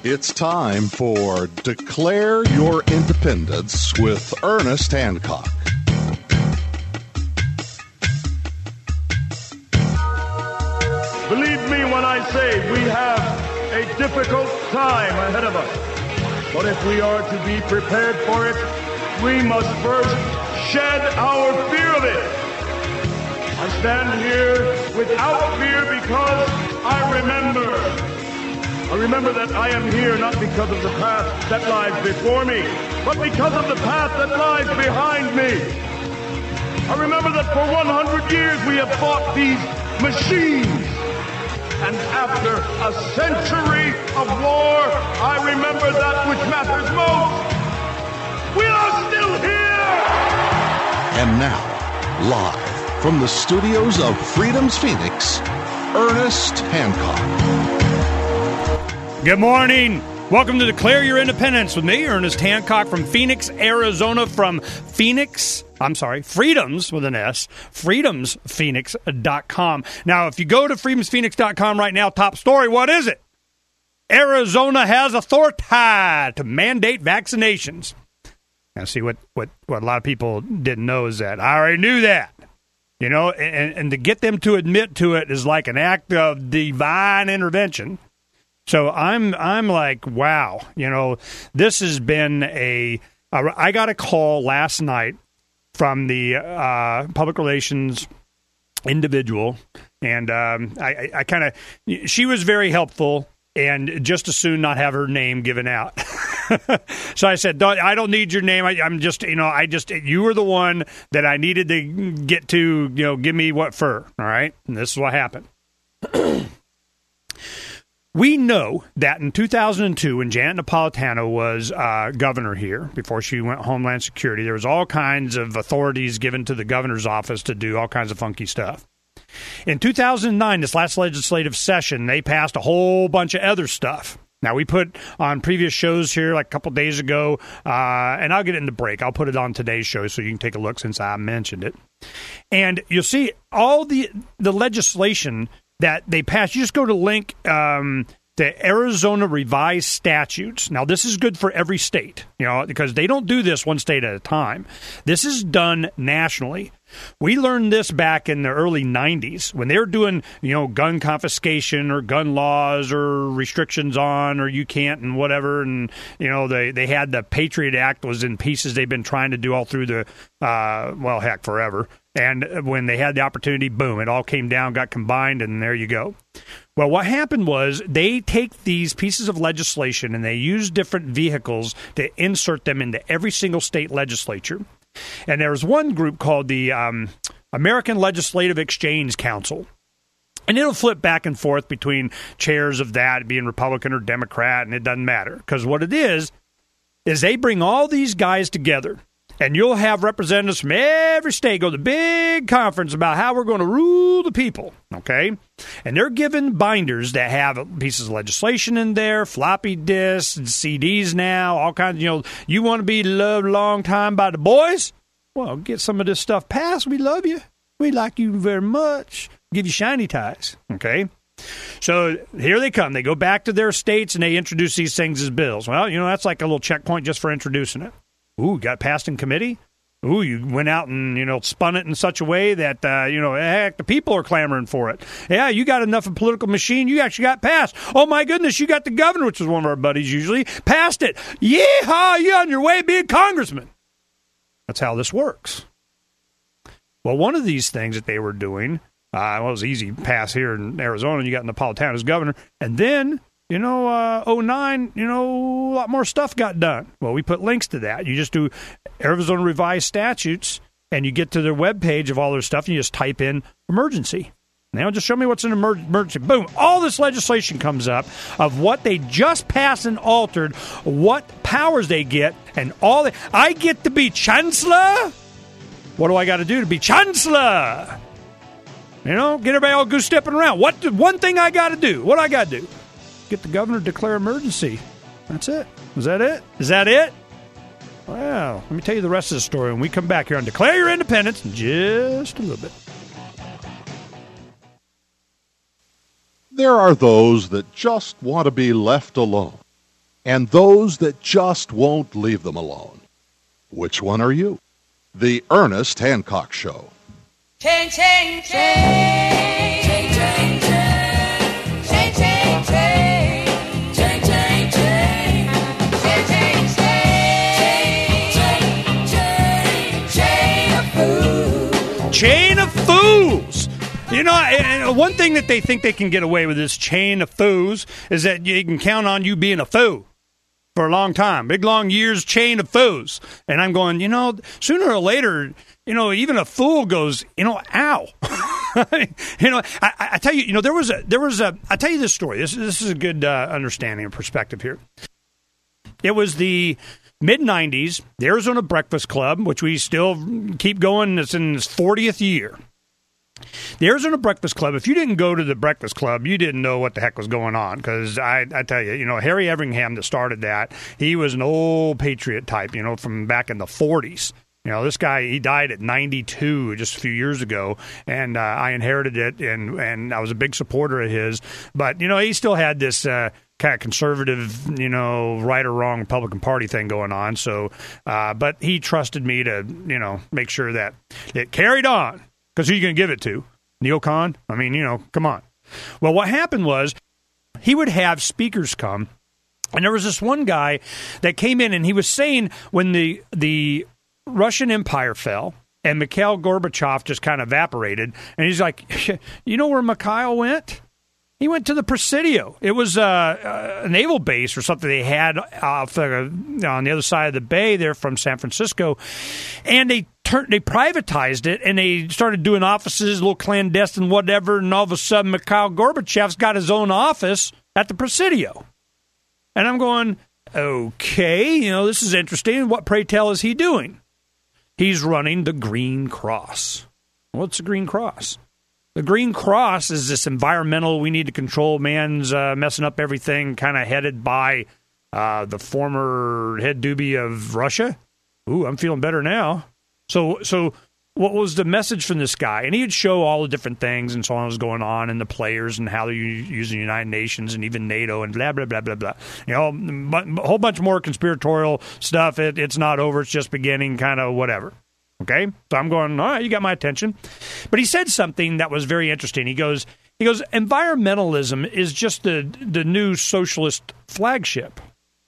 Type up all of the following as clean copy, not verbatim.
It's time for Declare Your Independence with Ernest Hancock. Believe me when I say we have a difficult time ahead of us. But if we are to be prepared for it, we must first shed our fear of it. I stand here without fear because I remember that I am here not because of the path that lies before me, but because of the path that lies behind me. I remember that for 100 years we have fought these machines. And after a century of war, I remember that which matters most. We are still here! And now, live from the studios of Freedom's Phoenix, Ernest Hancock. Good morning. Welcome to Declare Your Independence with me, Ernest Hancock from Phoenix, Arizona, from Freedoms with an S, freedomsphoenix.com. Now, if you go to freedomsphoenix.com right now, top story, what is it? Arizona has authority to mandate vaccinations. Now, see, what a lot of people didn't know is that. I already knew that. You know, and to get them to admit to it is like an act of divine intervention. So I'm like, wow, you know, this has been I got a call last night from the public relations individual, and I kind of, she was very helpful, and just as soon not have her name given out. So I said, I don't need your name. I'm just, you were the one that I needed to get to, give me what for, all right? And this is what happened. We know that in 2002, when Janet Napolitano was governor here, before she went Homeland Security, there was all kinds of authorities given to the governor's office to do all kinds of funky stuff. In 2009, this last legislative session, they passed a whole bunch of other stuff. Now, we put on previous shows here, like a couple days ago, and I'll get it in the break. I'll put it on today's show so you can take a look since I mentioned it. And you'll see all the legislation that they passed. You just go to link the Arizona Revised Statutes. Now, this is good for every state, because they don't do this one state at a time. This is done nationally. We learned this back in the early 90s when they were doing, gun confiscation or gun laws or restrictions on or you can't and whatever. And, they had the Patriot Act was in pieces they've been trying to do all through the, forever. And when they had the opportunity, boom, it all came down, got combined, and there you go. Well, what happened was they take these pieces of legislation and they use different vehicles to insert them into every single state legislature. And there was one group called the American Legislative Exchange Council. And it'll flip back and forth between chairs of that being Republican or Democrat, and it doesn't matter. Because what it is they bring all these guys together. And you'll have representatives from every state go to the big conference about how we're going to rule the people, okay? And they're given binders that have pieces of legislation in there, floppy disks, and CDs now, all kinds of, you want to be loved a long time by the boys? Well, get some of this stuff passed. We love you. We like you very much. Give you shiny ties, okay? So here they come. They go back to their states and they introduce these things as bills. Well, that's like a little checkpoint just for introducing it. Ooh, got passed in committee? Ooh, you went out and, spun it in such a way that, heck, the people are clamoring for it. Yeah, you got enough of a political machine, you actually got passed. Oh, my goodness, you got the governor, which is one of our buddies usually, passed it. Yeehaw, you're on your way to be a congressman. That's how this works. Well, one of these things that they were doing, it was easy pass here in Arizona, you got Napolitano as governor, and then 2009, a lot more stuff got done. Well, we put links to that. You just do Arizona Revised Statutes, and you get to their webpage of all their stuff, and you just type in emergency. Now, just show me what's an emergency. Boom. All this legislation comes up of what they just passed and altered, what powers they get, and all that. I get to be chancellor? What do I got to do to be chancellor? Get everybody all goose-stepping around. One thing I got to do? What do I got to do? Get the governor to declare emergency. That's it. Is that it? Is that it? Well, let me tell you the rest of the story when we come back here on Declare Your Independence in just a little bit. There are those that just want to be left alone. and those that just won't leave them alone. Which one are you? The Ernest Hancock Show. Chain, chain, chain, chain, chain, chain, chain, chain, chain, chain, chain, chain, chain, chain, chain, chain of fools. Chain of fools. You know, one thing that they think they can get away with this chain of fools is that you can count on you being a fool for a long time. Big, long years, chain of fools. And I'm going, you know, sooner or later, you know, even a fool goes, you know, ow. You know, I tell you, you know, there was a, I tell you this story. This is a good understanding and perspective here. It was the mid-90s, the Arizona Breakfast Club, which we still keep going. It's in its 40th year. The Arizona Breakfast Club, if you didn't go to the Breakfast Club, you didn't know what the heck was going on. Because I tell you, you know, Harry Everingham that started that, he was an old patriot type, you know, from back in the 40s. You know, this guy, he died at 92 just a few years ago, and I inherited it, and I was a big supporter of his. But, you know, he still had this kind of conservative, you know, right or wrong Republican Party thing going on. So, but he trusted me to, you know, make sure that it carried on. Because who are you going to give it to? Neil Kahn? I mean, you know, come on. Well, what happened was he would have speakers come, and there was this one guy that came in, and he was saying when the Russian Empire fell and Mikhail Gorbachev just kind of evaporated, and he's like, you know where Mikhail went? He went to the Presidio. It was a naval base or something they had off on the other side of the bay there from San Francisco, and they privatized it, and they started doing offices, a little clandestine, whatever, and all of a sudden Mikhail Gorbachev's got his own office at the Presidio. And I'm going, okay, you know, this is interesting. What, pray tell, is he doing? He's running the Green Cross. What's the Green Cross? The Green Cross is this environmental, we need to control man's messing up everything, kind of headed by the former head doobie of Russia. Ooh, I'm feeling better now. So what was the message from this guy? And he'd show all the different things and so on was going on, and the players and how they're using the United Nations and even NATO and blah, blah, blah, blah, blah. You know, a whole bunch more conspiratorial stuff. It's not over. It's just beginning, kind of whatever. Okay? So I'm going, all right, you got my attention. But he said something that was very interesting. He goes, environmentalism is just the new socialist flagship.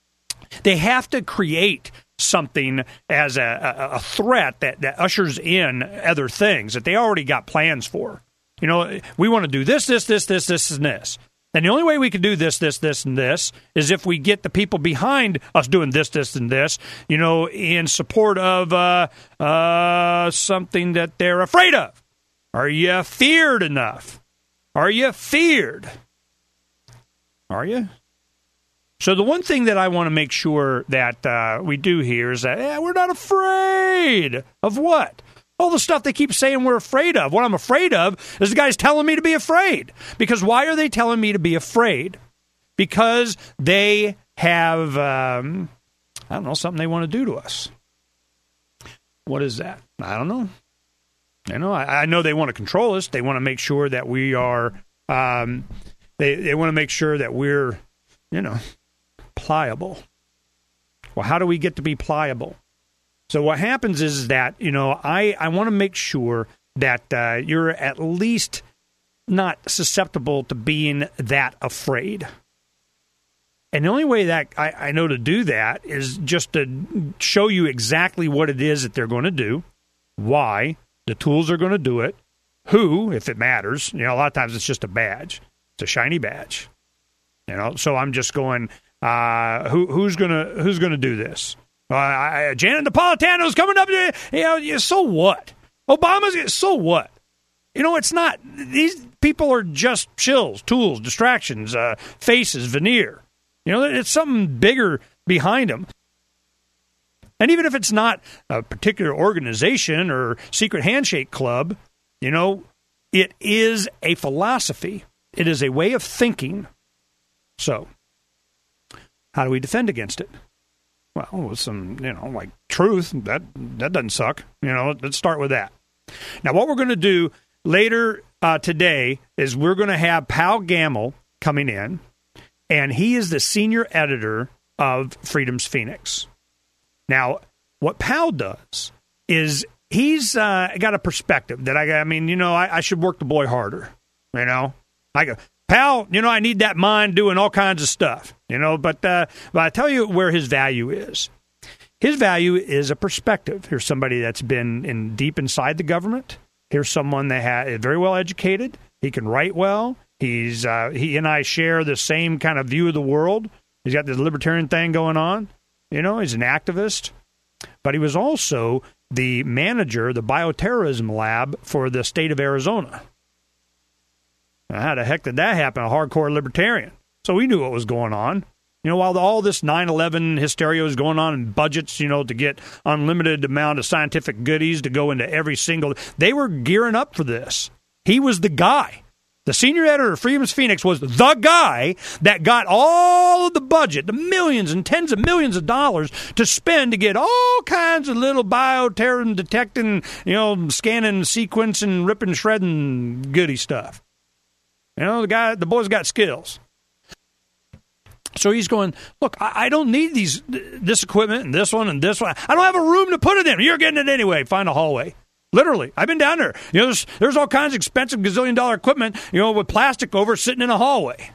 They have to create something as a threat that ushers in other things that they already got plans for. You know, we want to do this, and this. And the only way we can do this, and this is if we get the people behind us doing this, and this, you know, in support of something that they're afraid of. Are you feared enough? Are you feared? Are you? So the one thing that I want to make sure that we do here is that we're not afraid of what? All the stuff they keep saying we're afraid of. What I'm afraid of is the guys telling me to be afraid. Because why are they telling me to be afraid? Because they have, I don't know, something they want to do to us. What is that? I don't know. You know, I know they want to control us. They want to make sure that we are, they want to make sure that we're, you know, pliable. Well, how do we get to be pliable? So what happens is that, you know, I want to make sure that you're at least not susceptible to being that afraid. And the only way that I know to do that is just to show you exactly what it is that they're going to do, why, the tools are going to do it, who, if it matters. You know, a lot of times it's just a badge. It's a shiny badge. You know, so I'm just going, who's gonna do this? Janet Napolitano's coming up. You know, so what? Obama's, so what? You know, it's not. These people are just shills, tools, distractions, faces, veneer. You know, it's something bigger behind them. And even if it's not a particular organization or secret handshake club, you know, it is a philosophy. It is a way of thinking. So, how do we defend against it? Well, with some, you know, like truth, that doesn't suck. You know, let's start with that. Now, what we're going to do later today is we're going to have Pal Gamble coming in, and he is the senior editor of Freedom's Phoenix. Now, what Powell does is he's got a perspective that I should work the boy harder. I go, Powell, I need that mind doing all kinds of stuff, but I tell you where his value is. His value is a perspective. Here's somebody that's been deep inside the government. Here's someone that is very well educated. He can write well. He and I share the same kind of view of the world. He's got this libertarian thing going on. He's an activist. But he was also the manager of the bioterrorism lab for the state of Arizona. Now, how the heck did that happen? A hardcore libertarian. So we knew what was going on. While all this 9/11 hysteria was going on in budgets, to get unlimited amount of scientific goodies to go into every single... They were gearing up for this. He was the guy. The senior editor of Freedom's Phoenix was the guy that got all of the budget, the millions and tens of millions of dollars to spend to get all kinds of little bioterrorism detecting, scanning, sequencing, ripping, shredding goody stuff. The boy's got skills. So he's going, look, I don't need this equipment and this one and this one. I don't have a room to put it in. You're getting it anyway. Find a hallway. Literally, I've been down there. There's all kinds of expensive gazillion-dollar equipment, with plastic over sitting in a hallway.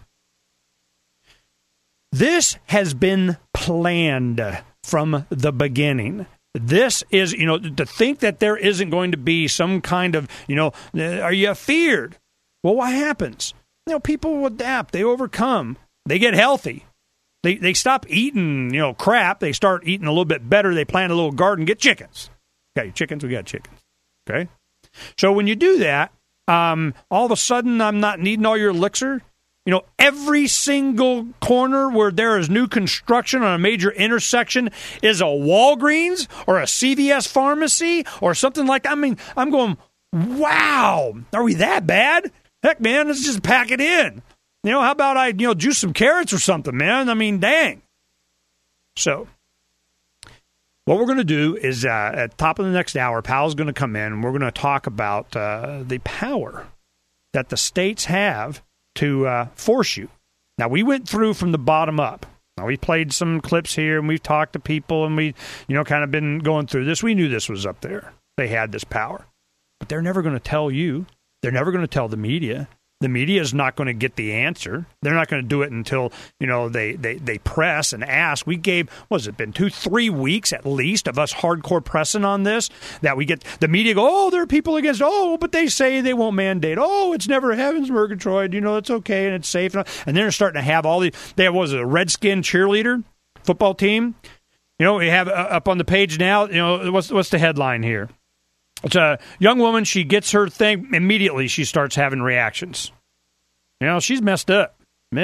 This has been planned from the beginning. This is, to think that there isn't going to be some kind of, are you feared? Well, what happens? People will adapt. They overcome. They get healthy. They stop eating, crap. They start eating a little bit better. They plant a little garden, get chickens. Okay, chickens, we got chickens. Okay? So when you do that, all of a sudden I'm not needing all your elixir. Every single corner where there is new construction on a major intersection is a Walgreens or a CVS pharmacy or something like that. I'm going, wow, are we that bad? Heck, man, let's just pack it in. How about I, juice some carrots or something, man? Dang. So, what we're going to do is at the top of the next hour, Powell's going to come in, and we're going to talk about the power that the states have to force you. Now, we went through from the bottom up. Now, we played some clips here, and we've talked to people, and we, kind of been going through this. We knew this was up there. They had this power. But they're never going to tell you. They're never going to tell the media. The media is not going to get the answer. They're not going to do it until, they press and ask. We gave, been 2-3 weeks at least of us hardcore pressing on this, that we get the media go, there are people against, but they say they won't mandate. It's never heaven's Murgatroyd. It's okay and it's safe. And then they're starting to have all these, there was a Redskin cheerleader football team. We have up on the page now, what's the headline here? It's a young woman. She gets her thing. Immediately, she starts having reactions. She's messed up.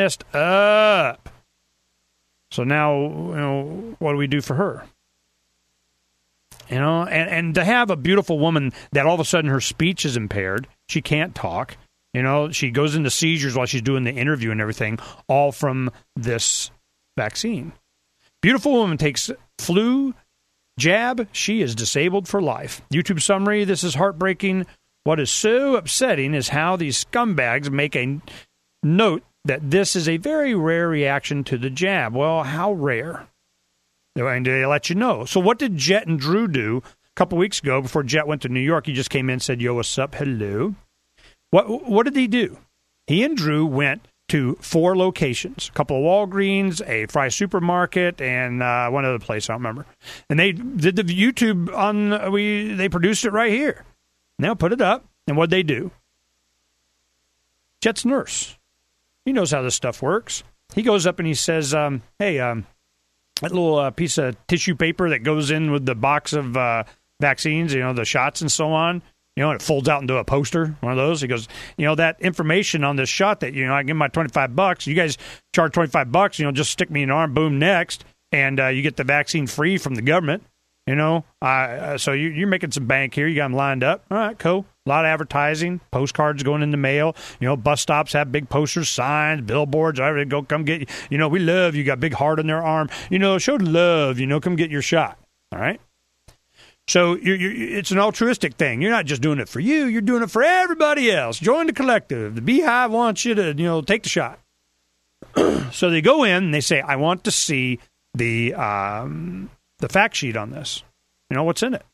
So now, what do we do for her? And to have a beautiful woman that all of a sudden her speech is impaired. She can't talk. She goes into seizures while she's doing the interview and everything, all from this vaccine. Beautiful woman takes flu jab, she is disabled for life. YouTube summary, this is heartbreaking. What is so upsetting is how these scumbags make a note that this is a very rare reaction to the jab. Well, how rare? And they let you know. So what did Jet and Drew do a couple weeks ago before Jet went to New York? He just came in and said, yo, what's up? Hello. What did he do? He and Drew went to 4 locations, a couple of Walgreens, a Fry supermarket, and one other place, I don't remember. And they did the YouTube they produced it right here. Now put it up, and what'd they do? Jet's nurse. He knows how this stuff works. He goes up and he says, hey, that little piece of tissue paper that goes in with the box of vaccines, the shots and so on, and it folds out into a poster, one of those. He goes, that information on this shot that, I give my $25. You guys charge $25, just stick me in the arm, boom, next. And you get the vaccine free from the government, So you're making some bank here. You got them lined up. All right, cool. A lot of advertising, postcards going in the mail. Bus stops have big posters, signs, billboards. Everything. Go come get you. We love you. Got a big heart on their arm. Show love. Come get your shot. All right. So it's an altruistic thing. You're not just doing it for you. You're doing it for everybody else. Join the collective. The Beehive wants you to, take the shot. So they go in and they say, I want to see the fact sheet on this. You know what's in it?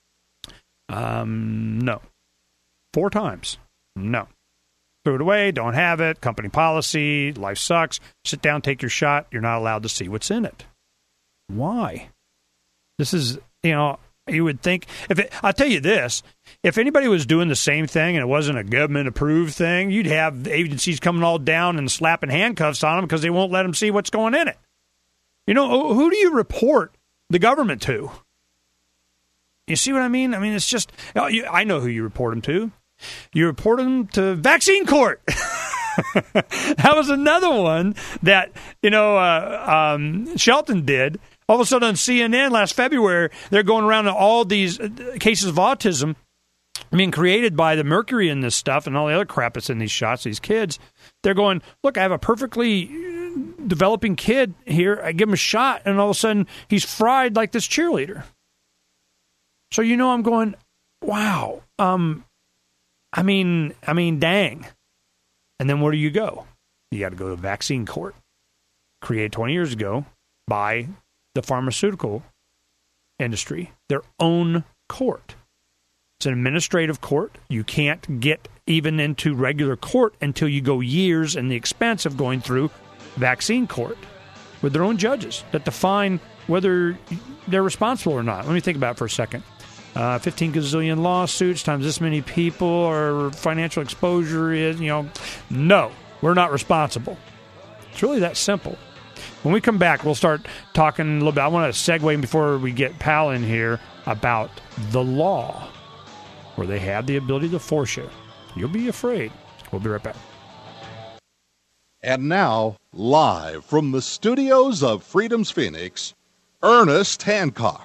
No. 4 times. No. Threw it away, don't have it, company policy, life sucks. Sit down, take your shot. You're not allowed to see what's in it. Why? This is, you would think, I'll tell you this, if anybody was doing the same thing and it wasn't a government-approved thing, you'd have agencies coming all down and slapping handcuffs on them because they won't let them see what's going in it. Who do you report the government to? You see what I mean? I mean, it's just, I know who you report them to. You report them to Vaccine Court. That was another one that, Shelton did. All of a sudden on CNN last February, they're going around to all these cases of autism being created by the mercury in this stuff and all the other crap that's in these shots, these kids. They're going, look, I have a perfectly developing kid here. I give him a shot, and all of a sudden he's fried like this cheerleader. So, I'm going, wow. I mean, dang. And then where do you go? You got to go to Vaccine Court, created 20 years ago by the pharmaceutical industry, their own court. It's an administrative court. You can't get even into regular court until you go years and the expense of going through Vaccine Court with their own judges that define whether they're responsible or not. Let me think about it for a second. 15 gazillion lawsuits times this many people or financial exposure is, no, we're not responsible. It's really that simple. When we come back, we'll start talking a little bit. I want to segue before we get Pal in here about the law, where they have the ability to force you. You'll be afraid. We'll be right back. And now, live from the studios of Freedom's Phoenix, Ernest Hancock.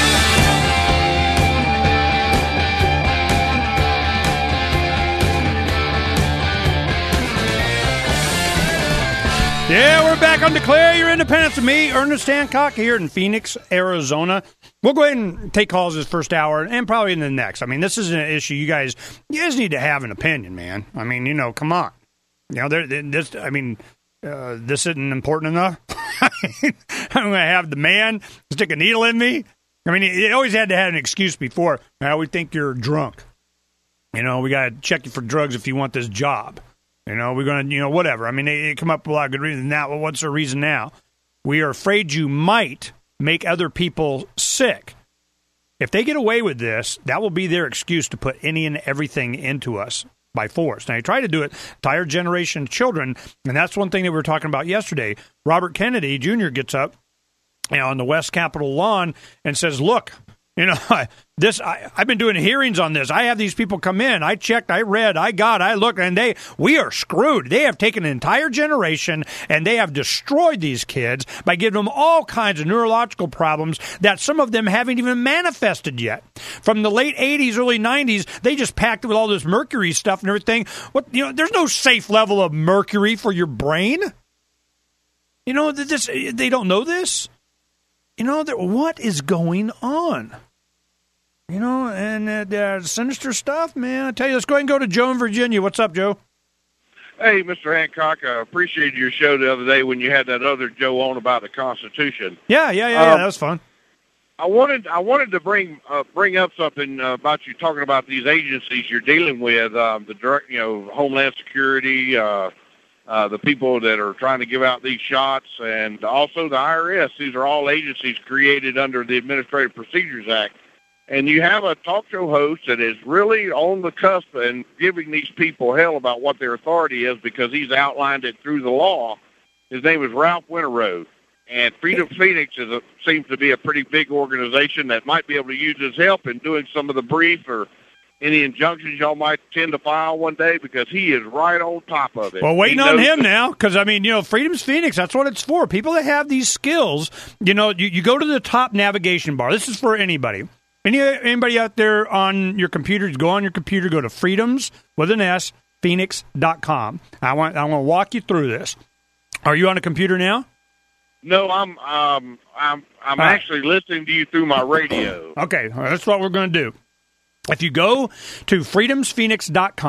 Yeah, we're back on Declare Your Independence with me, Ernest Hancock, here in Phoenix, Arizona. We'll go ahead and take calls this first hour and probably in the next. I mean, this is an issue you guys need to have an opinion, man. I mean, come on. This isn't important enough. I'm going to have the man stick a needle in me. I mean, it always had to have an excuse before. Now we think you're drunk. We got to check you for drugs if you want this job. We're going to, whatever. I mean, they come up with a lot of good reasons now. Well, what's the reason now? We are afraid you might make other people sick. If they get away with this, that will be their excuse to put any and everything into us by force. Now, you try to do it, entire generation of children, and that's one thing that we were talking about yesterday. Robert Kennedy Jr. gets up on the West Capitol lawn and says, look, I've been doing hearings on this. I have these people come in. I checked, I read, I looked, and we are screwed. They have taken an entire generation, and they have destroyed these kids by giving them all kinds of neurological problems that some of them haven't even manifested yet. From the late 80s, early 90s, they just packed it with all this mercury stuff and everything. There's no safe level of mercury for your brain. They don't know this. What is going on? And sinister stuff, man. I tell you, let's go ahead and go to Joe in Virginia. What's up, Joe? Hey, Mr. Hancock, I appreciated your show the other day when you had that other Joe on about the Constitution. Yeah, that was fun. I wanted to bring up something about you talking about these agencies you're dealing with, the direct, Homeland Security, the people that are trying to give out these shots, and also the IRS. These are all agencies created under the Administrative Procedures Act. And you have a talk show host that is really on the cusp and giving these people hell about what their authority is because he's outlined it through the law. His name is Ralph Winterrode. And Freedom Phoenix seems to be a pretty big organization that might be able to use his help in doing some of the brief or any injunctions y'all might tend to file one day because he is right on top of it. Well, waiting on him now because, Freedom's Phoenix, that's what it's for. People that have these skills, you go to the top navigation bar. This is for anybody. Anybody out there on your computer, go on your computer, go to freedoms, with an S, phoenix.com. I want to walk you through this. Are you on a computer now? No, I'm actually listening to you through my radio. Okay, that's what we're going to do. If you go to freedomsphoenix.com,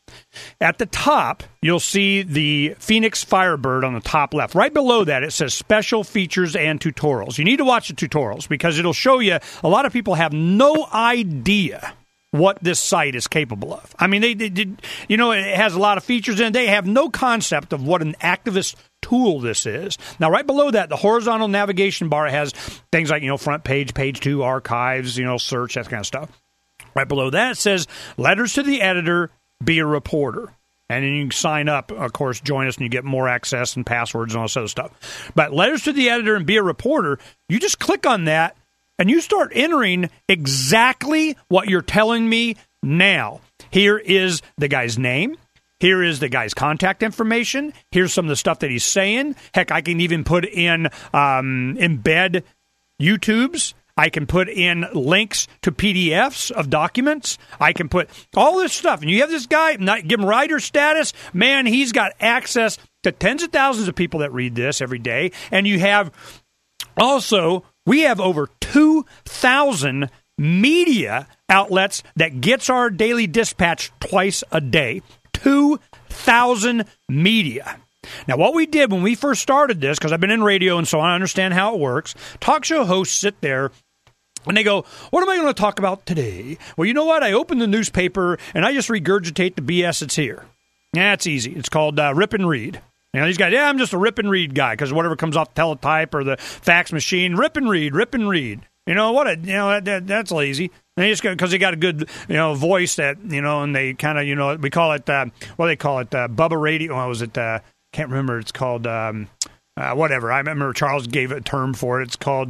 At the top, you'll see the Phoenix Firebird on the top left. Right below that, it says Special Features and Tutorials. You need to watch the tutorials because it'll show you a lot of people have no idea what this site is capable of. I mean, they did, you know, it has a lot of features in it. They have no concept of what an activist tool this is. Now, right below that, the horizontal navigation bar has things like, you know, front page, page 2, archives, you know, search, that kind of stuff. Right below that, it says letters to the editor, be a reporter. And then you can sign up, of course, join us, and you get more access and passwords and all this other stuff. But letters to the editor and be a reporter, you just click on that, and you start entering exactly what you're telling me now. Here is the guy's name. Here is the guy's contact information. Here's some of the stuff that he's saying. Heck, I can even put in embed YouTubes. I can put in links to PDFs of documents. I can put all this stuff. And you have this guy, not give him writer status. Man, he's got access to tens of thousands of people that read this every day. And you have also, we have over 2,000 media outlets that gets our daily dispatch twice a day. 2,000 media. Now, what we did when we first started this, because I've been in radio and so I understand how it works, talk show hosts sit there and they go, what am I going to talk about today? Well, you know what? I open the newspaper and I just regurgitate the BS that's here. Yeah, it's easy. It's called rip and read. You know, these guys, I'm just a rip and read guy because whatever comes off the teletype or the fax machine, rip and read, rip and read. You know, that's lazy. And they just because they got a good, voice that, and they kind of, we call it, Bubba Radio. What was it? Can't remember. It's called, whatever. I remember Charles gave it a term for it. It's called,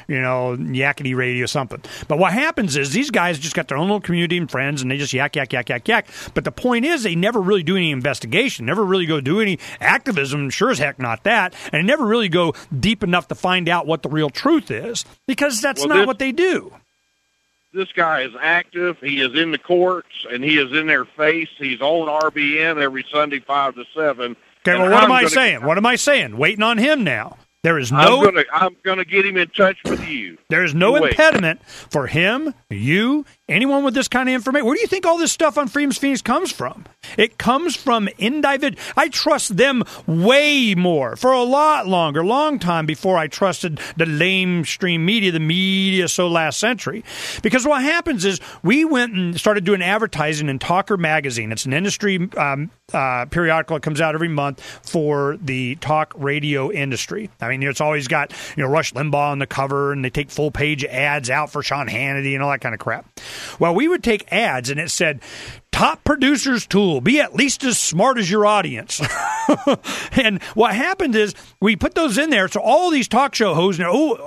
yakety radio something. But what happens is these guys just got their own little community and friends, and they just yak. But the point is they never really do any investigation, never really go do any activism, sure as heck not that, and never really go deep enough to find out what the real truth is, because that's not what they do. This guy is active. He is in the courts, and he is in their face. He's on RBN every Sunday, 5 to 7. Okay, well, what am I saying? What am I saying? Waiting on him now. There is no. I'm gonna get him in touch with you. There is no impediment for him, you, anyone with this kind of information. Where do you think all this stuff on Freedom's Phoenix comes from? It comes from individual. I trust them way more for a long time before I trusted the lamestream media, the media so last century. Because what happens is we went and started doing advertising in Talker Magazine. It's an industry periodical that comes out every month for the talk radio industry. I mean, it's always got, Rush Limbaugh on the cover, and they take full-page ads out for Sean Hannity and all that kind of crap. Well, we would take ads, and it said, top producer's tool, be at least as smart as your audience. And what happened is we put those in there, so all these talk show hosts,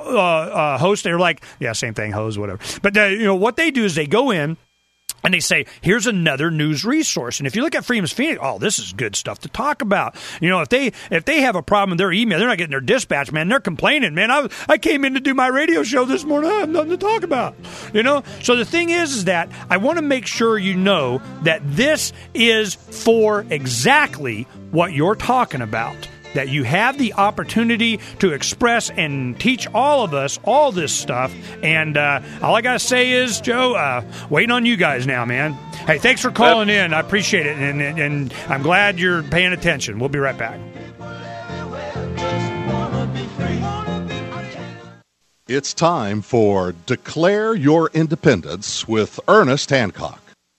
hosts, they're like, yeah, same thing, hoes, whatever. But, what they do is they go in, and they say, here's another news resource. And if you look at Freedom's Phoenix, this is good stuff to talk about. If they have a problem with their email, they're not getting their dispatch, man. They're complaining, man. I came in to do my radio show this morning. I have nothing to talk about. So the thing is that I want to make sure you know that this is for exactly what you're talking about. That you have the opportunity to express and teach all of us all this stuff. And all I got to say is, Joe, waiting on you guys now, man. Hey, thanks for calling in. I appreciate it. And I'm glad you're paying attention. We'll be right back. It's time for Declare Your Independence with Ernest Hancock.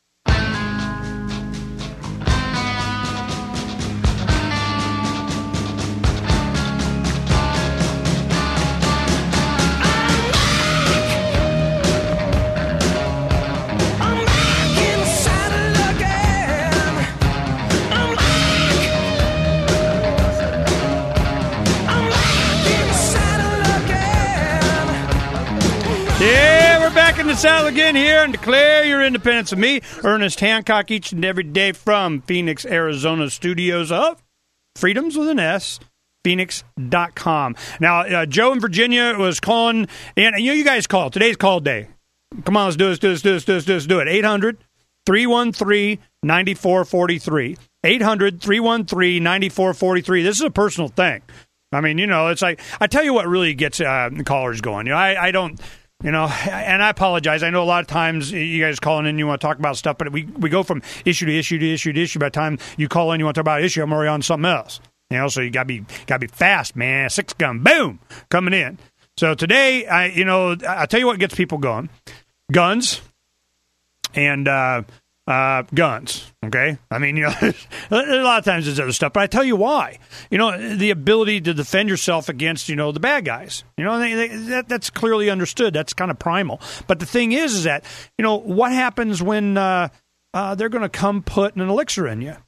In the saddle again here and declare your independence of me, Ernest Hancock, each and every day from Phoenix, Arizona studios of Freedoms with an S, Phoenix.com. Now, Joe in Virginia was calling, and you guys call. Today's call day. Come on, let's do it. 800-313-9443. 800-313-9443. This is a personal thing. I mean, it's like, I tell you what really gets callers going. I don't You know, and I apologize. I know a lot of times you guys calling in, you want to talk about stuff, but we go from issue to issue to issue to issue. By the time you call in, you want to talk about an issue, I'm already on something else. You know, so you gotta be fast, man. 6 gun, boom, coming in. So today, I'll tell you what gets people going: guns and guns. Okay, I mean, you know, a lot of times there's other stuff, but I tell you why. You know, the ability to defend yourself against, you know, the bad guys. You know, that's clearly understood. That's kind of primal. But the thing is that, you know, what happens when they're going to come put an elixir in you?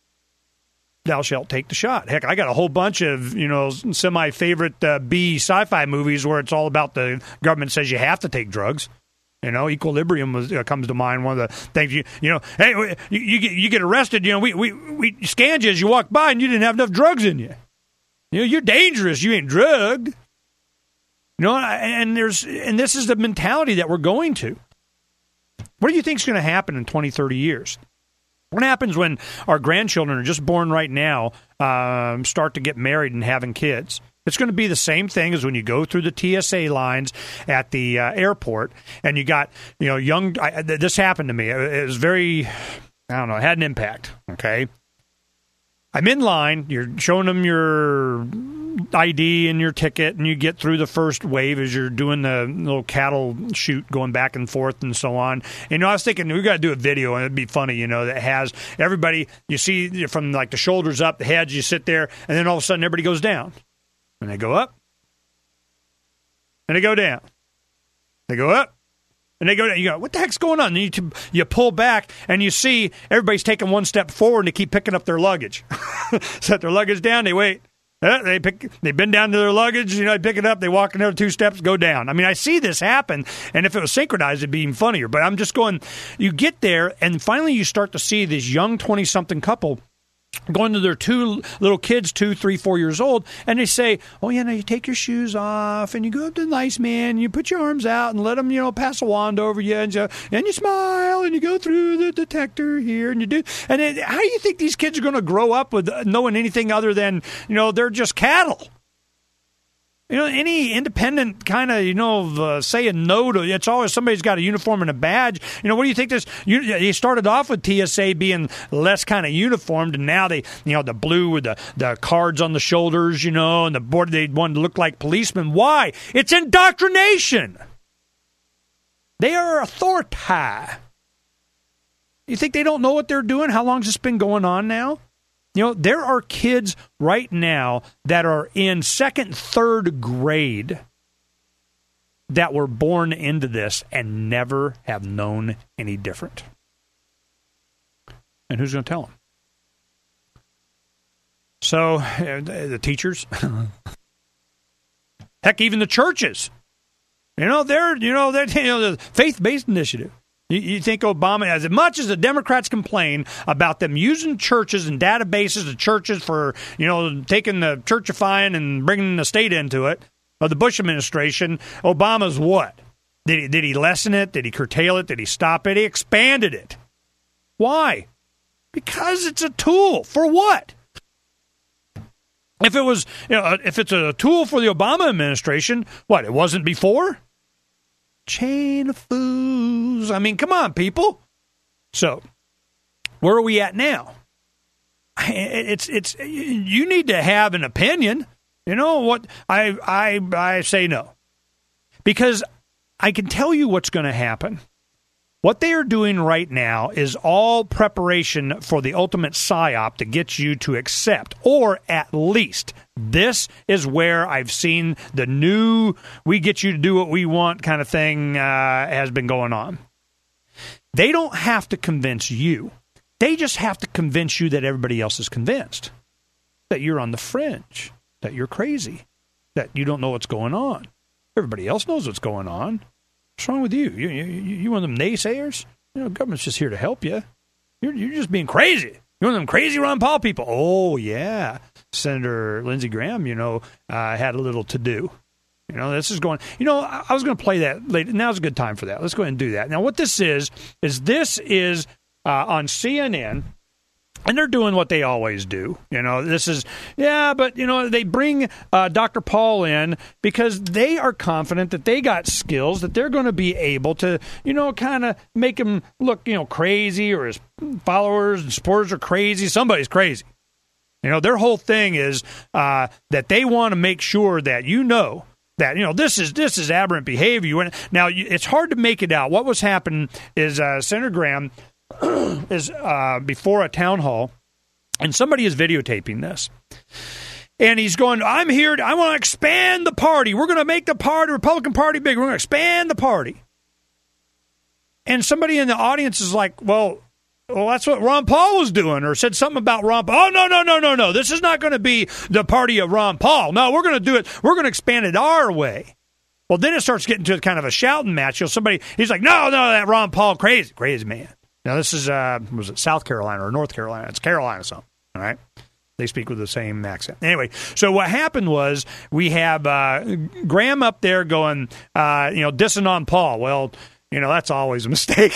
Thou shalt take the shot. Heck, I got a whole bunch of, you know, semi-favorite B sci-fi movies where it's all about the government says you have to take drugs. You know, Equilibrium comes to mind. One of the things you know, hey, you get arrested. You know, we scanned you as you walked by, and you didn't have enough drugs in you. You know, you're dangerous. You ain't drugged. You know, and this is the mentality that we're going to. What do you think is going to happen in 20, 30 years? What happens when our grandchildren are just born right now, start to get married and having kids? It's going to be the same thing as when you go through the TSA lines at the airport, and you got, you know, young. This happened to me. It was very, I don't know, it had an impact. Okay, I'm in line. You're showing them your ID and your ticket, and you get through the first wave as you're doing the little cattle shoot going back and forth and so on. And, you know, I was thinking we got to do a video, and it'd be funny, you know, that has everybody, you see from like the shoulders up, the heads, you sit there, and then all of a sudden everybody goes down. And they go up, and they go down. They go up, and they go down. You go, what the heck's going on? And you pull back, and you see everybody's taking one step forward, and they keep picking up their luggage. Set their luggage down, they wait. They bend down to their luggage, you know, they pick it up, they walk another 2 steps, go down. I mean, I see this happen, and if it was synchronized, it'd be even funnier. But I'm just going, you get there, and finally you start to see this young 20-something couple going to their 2 little kids, 2, 3, 4 years old, and they say, oh, yeah, now you take your shoes off, and you go up to the nice man, and you put your arms out and let him, you know, pass a wand over you, and you smile, and you go through the detector here, and you do. And then, how do you think these kids are going to grow up with knowing anything other than, you know, they're just cattle? You know, any independent kind of, you know, saying no to, it's always somebody's got a uniform and a badge. You know, what do you think this, they started off with TSA being less kind of uniformed, and now they, you know, the blue with the cards on the shoulders, you know, and the board, they wanted to look like policemen. Why? It's indoctrination. They are authority. You think they don't know what they're doing? How long has this been going on now? You know, there are kids right now that are in 2nd, 3rd grade that were born into this and never have known any different. And who's going to tell them? So, the teachers. Heck, even the churches. You know, they're the faith-based initiative. You think Obama, as much as the Democrats complain about them using churches and databases of churches for, you know, taking the churchifying and bringing the state into it, of the Bush administration, Obama's what? Did he lessen it? Did he curtail it? Did he stop it? He expanded it. Why? Because it's a tool. For what? If it was, you know, if it's a tool for the Obama administration, what, it wasn't before? Chain of fools. I mean, come on, people. So, where are we at now? It's you need to have an opinion. You know what? I say no. Because I can tell you what's going to happen. What they are doing right now is all preparation for the ultimate psyop to get you to accept, or at least this is where I've seen the new we get you to do what we want kind of thing has been going on. They don't have to convince you. They just have to convince you that everybody else is convinced, that you're on the fringe, that you're crazy, that you don't know what's going on. Everybody else knows what's going on. What's wrong with you? You one of them naysayers? You know, government's just here to help you. You're just being crazy. You're one of them crazy Ron Paul people. Oh, yeah. Senator Lindsey Graham, you know, had a little to do. You know, this is going, you know, I was going to play that later. Now's a good time for that. Let's go ahead and do that. Now, what this is on CNN. And they're doing what they always do. This is, but, they bring Dr. Paul in because they are confident that they got skills that they're going to be able to, kind of make him look, crazy, or his followers and supporters are crazy. Somebody's crazy. Their whole thing is that they want to make sure that that this is aberrant behavior. Now, it's hard to make it out. What was happening is Senator Graham is before a town hall, and somebody is videotaping this. And he's going, I'm here, I want to expand the party. We're going to make the Republican Party big. We're going to expand the party. And somebody in the audience is like, well, that's what Ron Paul was doing, or said something about Ron Paul. Oh, no. This is not going to be the party of Ron Paul. No, we're going to do it. We're going to expand it our way. Well, then it starts getting to kind of a shouting match. He's like, no, that Ron Paul, crazy man. Now, this is, was it South Carolina or North Carolina? It's Carolina something, all right? They speak with the same accent. Anyway, so what happened was we have Graham up there going, dissing on Paul. Well, that's always a mistake.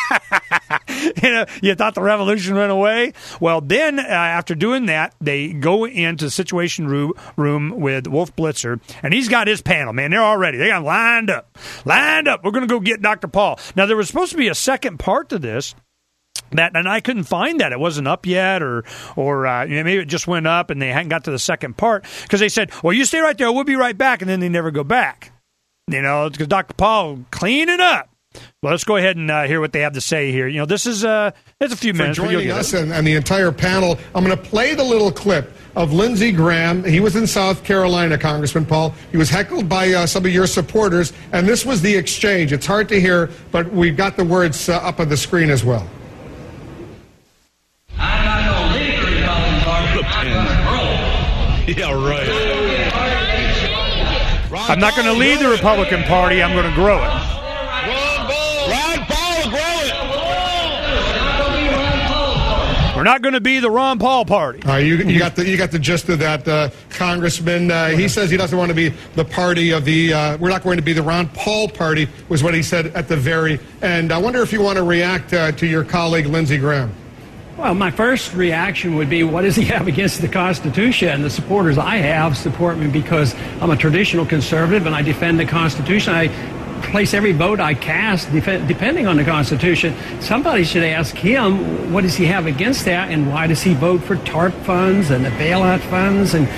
You thought the revolution went away? Well, then after doing that, they go into the Situation room with Wolf Blitzer, and he's got his panel, man. They're all ready. They got lined up. We're going to go get Dr. Paul. Now, there was supposed to be a second part to this, and I couldn't find that. It wasn't up yet, or maybe it just went up and they hadn't got to the second part, because they said, well, you stay right there. We'll be right back, and then they never go back. Because Dr. Paul cleaning up. Well, let's go ahead and hear what they have to say here. This is it's a few minutes. For joining us and the entire panel, I'm going to play the little clip of Lindsey Graham. He was in South Carolina, Congressman Paul. He was heckled by some of your supporters, and this was the exchange. It's hard to hear, but we've got the words up on the screen as well. I'm not going to leave the Republican Party. Yeah, right. I'm not going to lead the Republican Party. I'm going to grow it. Ron Paul, grow it. We're not going to be the Ron Paul Party. You got the gist of that, Congressman. He says he doesn't want to be the party of the. We're not going to be the Ron Paul Party, was what he said at the very end. I wonder if you want to react to your colleague Lindsey Graham. Well, my first reaction would be, what does he have against the Constitution? The supporters I have support me because I'm a traditional conservative and I defend the Constitution. I place every vote I cast depending on the Constitution. Somebody should ask him, what does he have against that, and why does he vote for TARP funds and the bailout funds and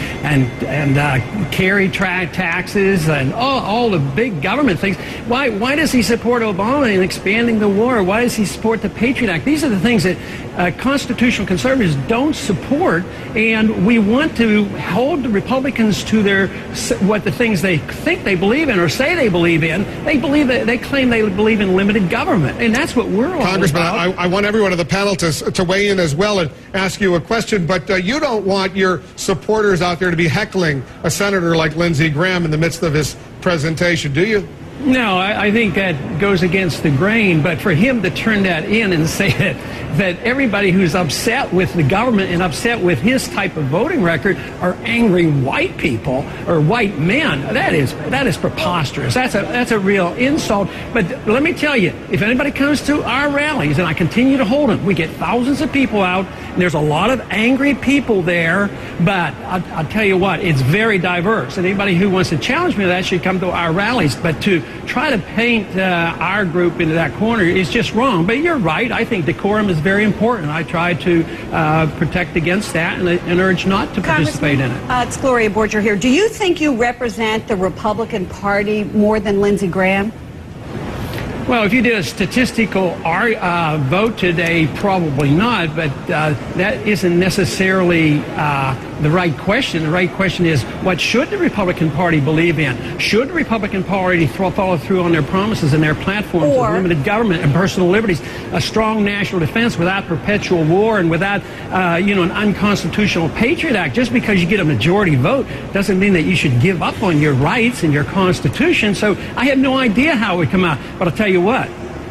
carry taxes and all the big government things? Why does he support Obama in expanding the war? Why does he support the Patriot Act? These are the things that constitutional conservatives don't support, and we want to hold the Republicans to what the things they think they believe in or say they believe in. They claim they believe in limited government, and that's what we're all Congressman, about. I want everyone on the panel to weigh in as well and ask you a question, but you don't want your supporters out there to be heckling a senator like Lindsey Graham in the midst of his presentation, do you? No, I think that goes against the grain, but for him to turn that in and say that everybody who's upset with the government and upset with his type of voting record are angry white people or white men, that is preposterous. That's a real insult. But let me tell you, if anybody comes to our rallies, and I continue to hold them, we get thousands of people out, and there's a lot of angry people there, but I'll tell you what, it's very diverse. And anybody who wants to challenge me to that should come to our rallies. But to try to paint our group into that corner is just wrong. But you're right. I think decorum is very important. I try to protect against that and urge not to participate in it. It's Gloria Borger here. Do you think you represent the Republican Party more than Lindsey Graham? Well, if you did a statistical vote today, probably not, but that isn't necessarily the right question. The right question is, what should the Republican Party believe in? Should the Republican Party follow through on their promises and their platforms of limited government and personal liberties, a strong national defense without perpetual war and without an unconstitutional Patriot Act? Just because you get a majority vote doesn't mean that you should give up on your rights and your Constitution. So I have no idea how it would come out, but I'll tell you what,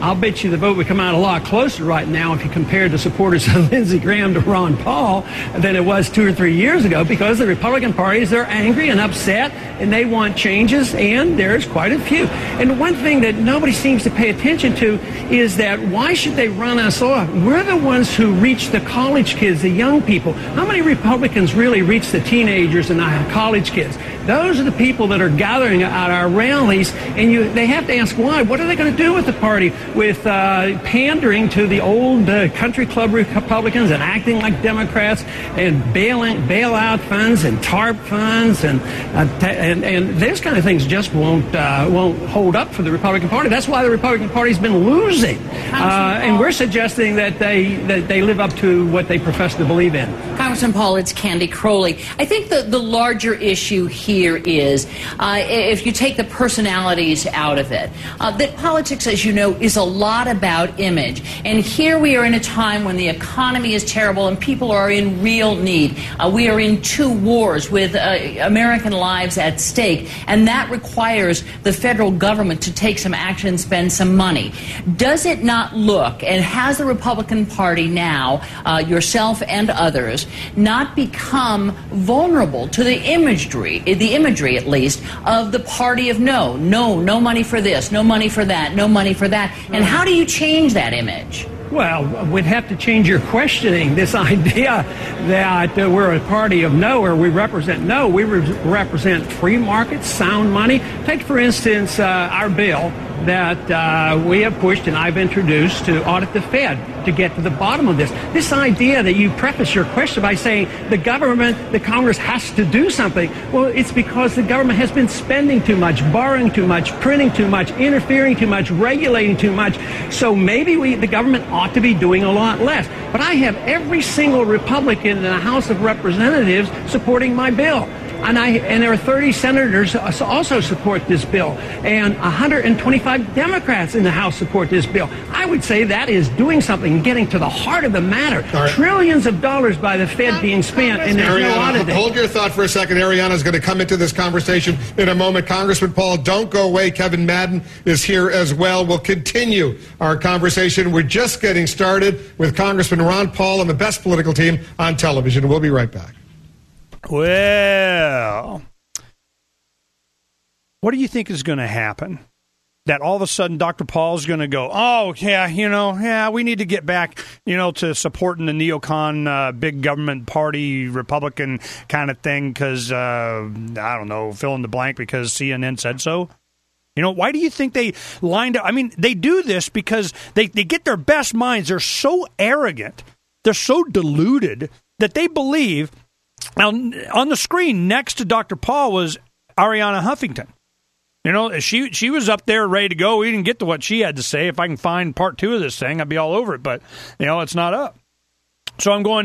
I'll bet you the vote would come out a lot closer right now if you compared the supporters of Lindsey Graham to Ron Paul than it was 2 or 3 years ago, because the Republican parties, they're angry and upset and they want changes, and there's quite a few. And one thing that nobody seems to pay attention to is that why should they run us off? We're the ones who reach the college kids, the young people. How many Republicans really reach the teenagers and the college kids? Those are the people that are gathering at our rallies, and they have to ask why. What are they going to do with the party? With pandering to the old country club Republicans and acting like Democrats and bailout funds and TARP funds and those kind of things just won't hold up for the Republican Party. That's why the Republican Party's been losing, and we're suggesting that they live up to what they profess to believe in. Congressman Paul, it's Candy Crowley. I think the larger issue here is, if you take the personalities out of it, that politics, as you know, is a lot about image. And here we are in a time when the economy is terrible and people are in real need. We are in 2 wars with American lives at stake, and that requires the federal government to take some action and spend some money. Does it not look, and has the Republican Party now, yourself and others, not become vulnerable to the imagery at least, of the party of no money for this, no money for that, no money for that? And how do you change that image? Well, we'd have to change your questioning. This idea that we're a party of no, or we represent no, we represent free markets, sound money. Take, for instance, our bill that we have pushed and I've introduced to audit the Fed to get to the bottom of this. This idea that you preface your question by saying the government, the Congress has to do something. Well, it's because the government has been spending too much, borrowing too much, printing too much, interfering too much, regulating too much. So maybe the government ought to be doing a lot less. But I have every single Republican in the House of Representatives supporting my bill. And there are 30 senators also support this bill, and 125 Democrats in the House support this bill. I would say that is doing something, getting to the heart of the matter. Right. Trillions of dollars by the Fed being spent, and there's no auditing. Hold your thought for a second. Ariana's going to come into this conversation in a moment. Congressman Paul, don't go away. Kevin Madden is here as well. We'll continue our conversation. We're just getting started with Congressman Ron Paul and the best political team on television. We'll be right back. Well, what do you think is going to happen? That all of a sudden Dr. Paul's going to go, oh, yeah, we need to get back, to supporting the neocon big government party Republican kind of thing because, I don't know, fill in the blank because CNN said so? Why do you think they lined up? I mean, they do this because they get their best minds. They're so arrogant. They're so deluded that they believe. Now, on the screen next to Dr. Paul was Ariana Huffington. She was up there ready to go. We didn't get to what she had to say. If I can find part 2 of this thing, I'd be all over it. But, it's not up. So I'm going,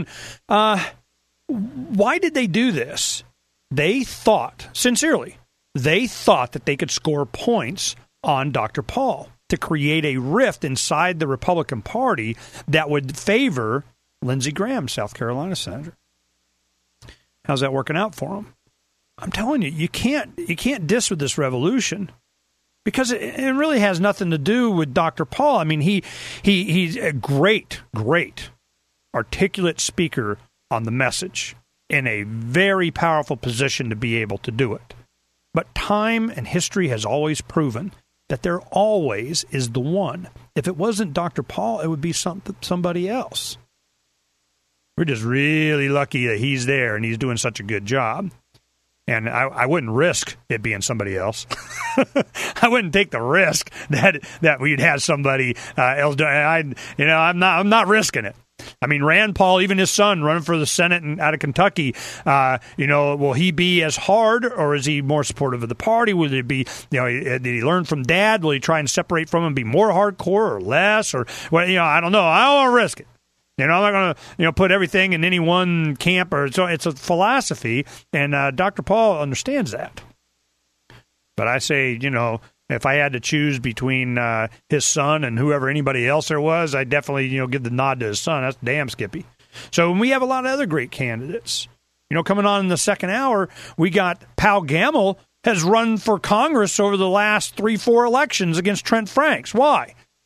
why did they do this? They thought, sincerely, that they could score points on Dr. Paul to create a rift inside the Republican Party that would favor Lindsey Graham, South Carolina senator. How's that working out for him? I'm telling you, you can't diss with this revolution because it really has nothing to do with Dr. Paul. I mean, he's a great articulate speaker on the message in a very powerful position to be able to do it. But time and history has always proven that there always is the one. If it wasn't Dr. Paul, it would be somebody else. We're just really lucky that he's there and he's doing such a good job. And I wouldn't risk it being somebody else. I wouldn't take the risk that we'd have somebody else do it. I'm not risking it. I mean, Rand Paul, even his son, running for the Senate out of Kentucky, will he be as hard or is he more supportive of the party? Will it be, did he learn from Dad? Will he try and separate from him, be more hardcore or less? Or, I don't know. I don't want to risk it. I'm not going to, put everything in any one camp. So it's a philosophy, and Dr. Paul understands that. But I say, if I had to choose between his son and anybody else there was, I'd definitely, give the nod to his son. That's damn Skippy. So we have a lot of other great candidates. Coming on in the second hour, we got Pal Gamble has run for Congress over the last 3-4 elections against Trent Franks. Why?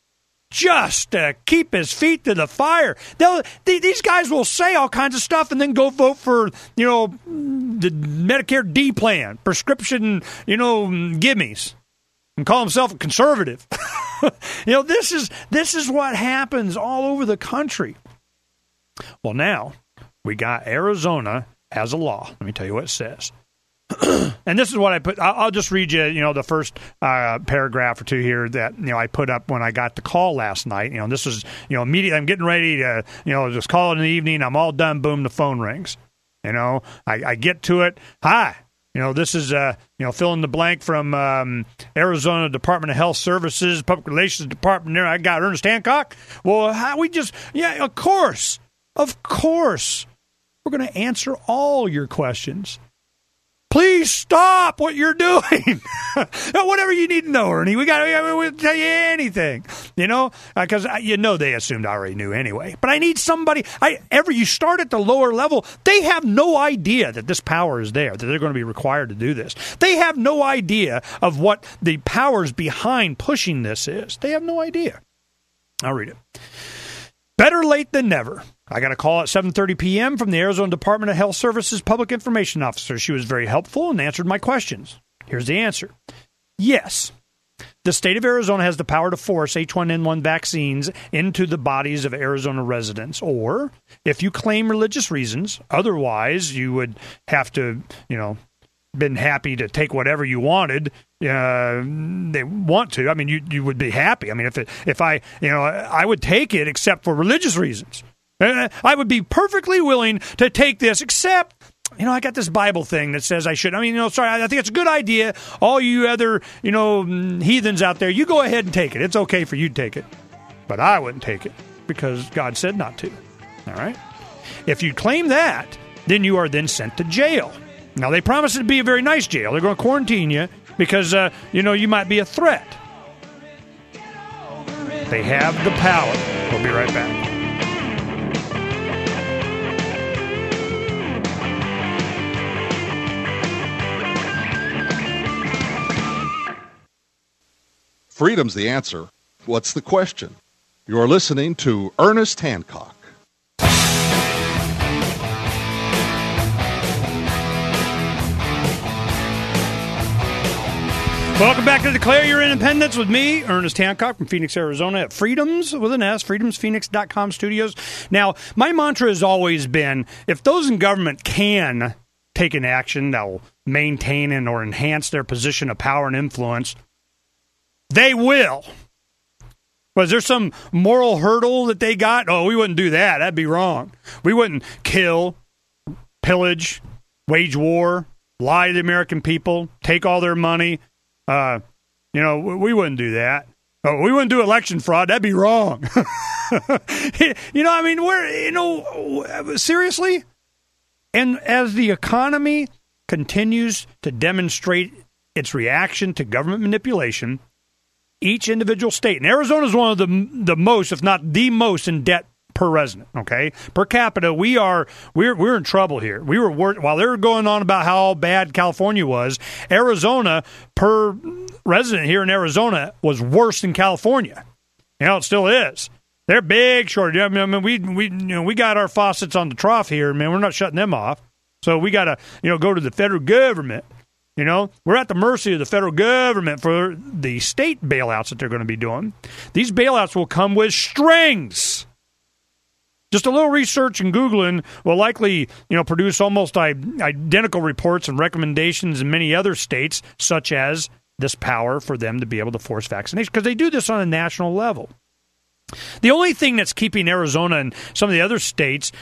just to keep his feet to the fire. These guys will say all kinds of stuff and then go vote for, the Medicare D plan, prescription, gimmies, and call himself a conservative. This is what happens all over the country. Well, now we got Arizona has a law. Let me tell you what it says. And this is what I put. I'll just read you, the first paragraph or two here that, I put up when I got the call last night. This was, immediately. I'm getting ready to, just call it in the evening. I'm all done. Boom, the phone rings. I get to it. Hi. This is, fill in the blank from Arizona Department of Health Services, Public Relations Department there. I got Ernest Hancock. Well, of course. We're going to answer all your questions. Please stop what you're doing. Whatever you need to know, Ernie. We'll tell you anything. Because they assumed I already knew anyway. But I need somebody. You start at the lower level. They have no idea that this power is there, that they're going to be required to do this. They have no idea of what the powers behind pushing this is. They have no idea. I'll read it. Better late than never. I got a call at 7:30 p.m. from the Arizona Department of Health Services Public Information Officer. She was very helpful and answered my questions. Here's the answer. Yes, the state of Arizona has the power to force H1N1 vaccines into the bodies of Arizona residents. Or, if you claim religious reasons, otherwise you would have to, been happy to take whatever you wanted. They want to. I mean, you would be happy. I mean, if I would take it except for religious reasons. I would be perfectly willing to take this, except, I got this Bible thing that says I should. I mean, I think it's a good idea. All you other, heathens out there, you go ahead and take it. It's okay for you to take it. But I wouldn't take it because God said not to. All right? If you claim that, then you are then sent to jail. Now, they promise it to be a very nice jail. They're going to quarantine you because, you might be a threat. They have the power. We'll be right back. Freedom's the answer. What's the question? You're listening to Ernest Hancock. Welcome back to Declare Your Independence with me, Ernest Hancock from Phoenix, Arizona at Freedoms with an S, freedomsphoenix.com studios. Now, my mantra has always been, if those in government can take an action that will maintain and or enhance their position of power and influence, they will. Was there some moral hurdle that they got? Oh, we wouldn't do that. That'd be wrong. We wouldn't kill, pillage, wage war, lie to the American people, take all their money. We wouldn't do that. Oh, we wouldn't do election fraud. That'd be wrong. Seriously? And as the economy continues to demonstrate its reaction to government manipulation, each individual state, and Arizona is one of the most, if not the most, in debt per resident. Okay, per capita, we're in trouble here. We were while they were going on about how bad California was. Arizona per resident here in Arizona was worse than California. It still is. They're big shortage. I mean, we got our faucets on the trough here, man. We're not shutting them off, so we got to go to the federal government. We're at the mercy of the federal government for the state bailouts that they're going to be doing. These bailouts will come with strings. Just a little research and Googling will likely, produce almost identical reports and recommendations in many other states, such as this power for them to be able to force vaccination, because they do this on a national level. The only thing that's keeping Arizona and some of the other states,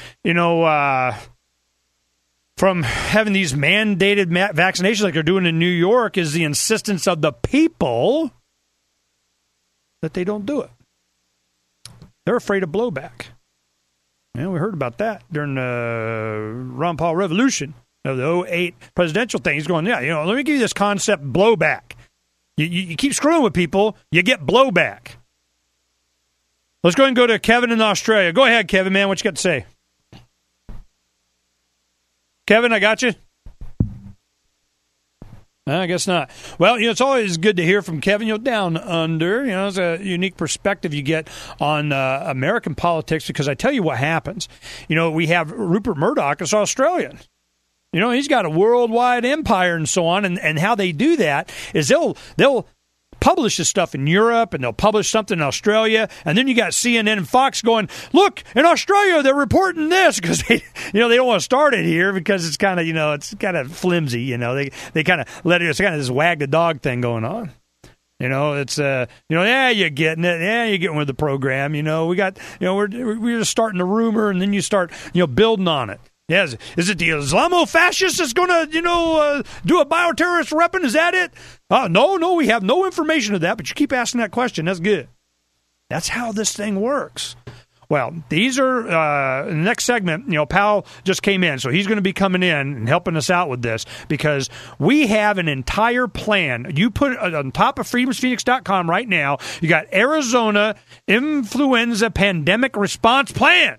from having these mandated vaccinations like they're doing in New York is the insistence of the people that they don't do it. They're afraid of blowback. We heard about that during the Ron Paul Revolution of the 2008 presidential thing. He's going, let me give you this concept, blowback. You keep screwing with people, you get blowback. Let's go ahead and go to Kevin in Australia. Go ahead, Kevin, man. What you got to say? Kevin, I got you. I guess not. Well, it's always good to hear from Kevin, down under. It's a unique perspective you get on American politics, because I tell you what happens. We have Rupert Murdoch is Australian. He's got a worldwide empire and so on, and how they do that is they'll publish this stuff in Europe, and they'll publish something in Australia, and then you got CNN and Fox going, look, in Australia they're reporting this, because they don't want to start it here, because it's kind of it's kind of flimsy. They kind of let it's kind of this wag the dog thing going on. It's you're getting it, you're getting with the program. We got we're just starting the rumor, and then you start building on it. Yes, is it the Islamo-fascist that's going to, do a bioterrorist weapon? Is that it? No, we have no information of that, but you keep asking that question. That's good. That's how this thing works. Well, these are, the next segment, Powell just came in, so he's going to be coming in and helping us out with this, because we have an entire plan. You put it on top of freedomsphoenix.com right now. You got Arizona Influenza Pandemic Response Plan.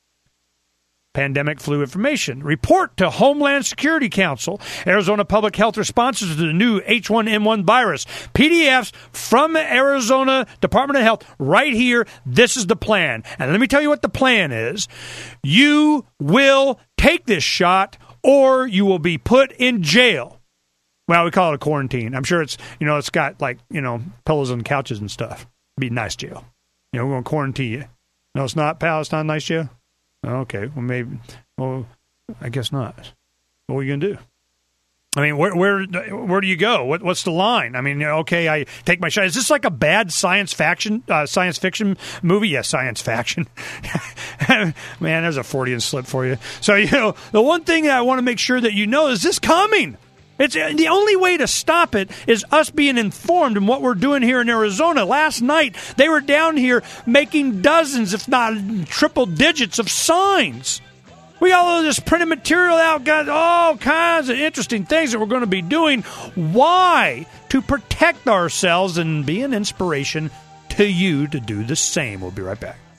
Pandemic flu information. Report to Homeland Security Council. Arizona Public Health responses to the new H1N1 virus. PDFs from Arizona Department of Health right here. This is the plan. And let me tell you what the plan is. You will take this shot, or you will be put in jail. Well, we call it a quarantine. I'm sure it's, it's got pillows and couches and stuff. It'd be a nice jail. We're going to quarantine you. No, it's not, pal. It's not a nice jail. Okay, well, maybe. Well, I guess not. What are you going to do? I mean, where do you go? What's the line? I mean, okay, I take my shot. Is this like a bad science fiction movie? Yes, science fiction. Man, there's a Freudian slip for you. So, the one thing that I want to make sure that is this coming? It's the only way to stop it is us being informed in what we're doing here in Arizona. Last night, they were down here making dozens, if not triple digits, of signs. We got all this printed material out, got all kinds of interesting things that we're going to be doing. Why? To protect ourselves and be an inspiration to you to do the same. We'll be right back.